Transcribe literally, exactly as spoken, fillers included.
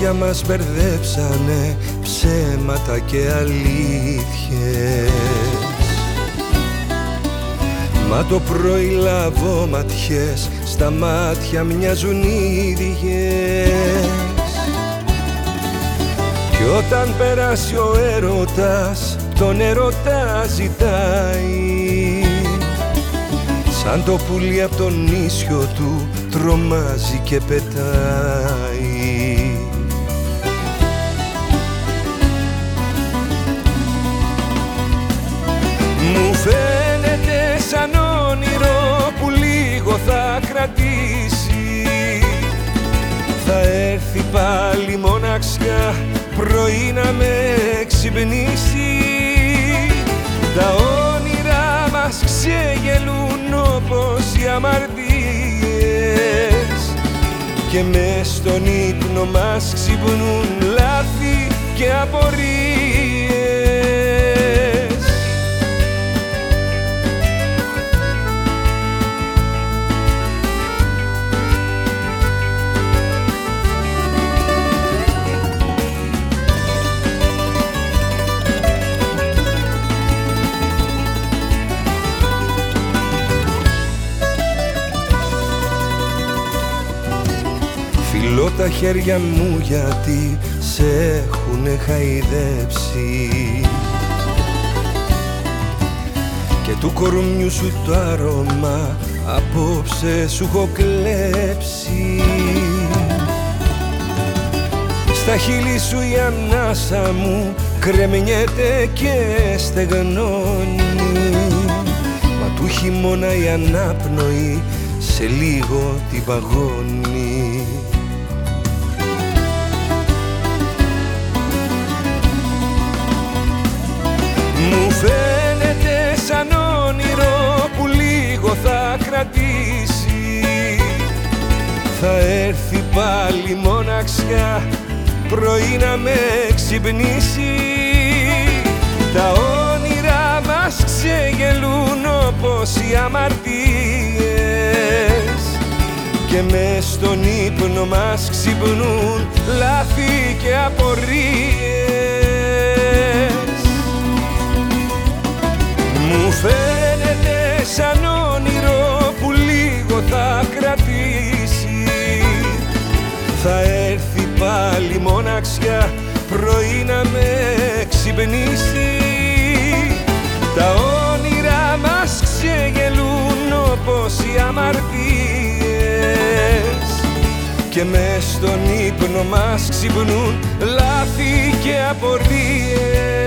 λόγια μας μπερδέψανε ψέματα και αλήθειες. Μα το πρωί λαβόματιες στα μάτια μοιάζουν ίδιες. Κι όταν περάσει ο έρωτας, τον έρωτα ζητάει. Σαν το πουλί απ' τον ίσιο του τρομάζει και πετάει. Μου φαίνεται σαν όνειρο που λίγο θα κρατήσει. Θα έρθει πάλι μοναξιά πρωί να με ξυπνήσει. Τα όνειρά μας ξεγελούν όπως οι αμαρτίες και μες στον ύπνο μας ξυπνούν λάθη και απορίες. Φιλώ τα χέρια μου γιατί σε έχουνε χαϊδέψει και του κορμιού σου το άρωμα απόψε σου έχω κλέψει. Στα χείλη σου η ανάσα μου κρεμνιέται και στεγνώνει. Μα του χειμώνα η ανάπνοη σε λίγο την παγώνει. Μου φαίνεται σαν όνειρο που λίγο θα κρατήσει. Θα έρθει πάλι μοναξιά πρωί να με ξυπνήσει. Τα όνειρά μας ξεγελούν όπως οι αμαρτίες και μες στον ύπνο μας ξυπνούν λάθη και απορίες. Μου φαίνεται σαν όνειρο που λίγο θα κρατήσει. Θα έρθει πάλι μοναξιά πρωί να με ξυπνήσει. Τα όνειρά μας ξεγελούν όπως οι αμαρτίες και μες στον ύπνο μας ξυπνούν λάθη και απορίες.